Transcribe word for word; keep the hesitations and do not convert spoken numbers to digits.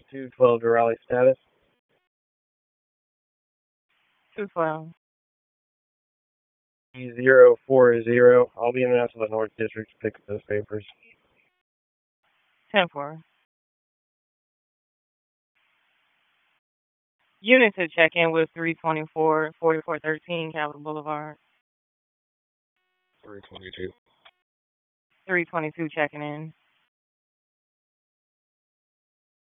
two twelve to Raleigh status. two twelve. zero four zero. I'll be in and out to the North District to pick up those papers. ten four. Unit to check in with three twenty-four, forty-four thirteen Capitol Boulevard. three twenty-two. three twenty-two checking in.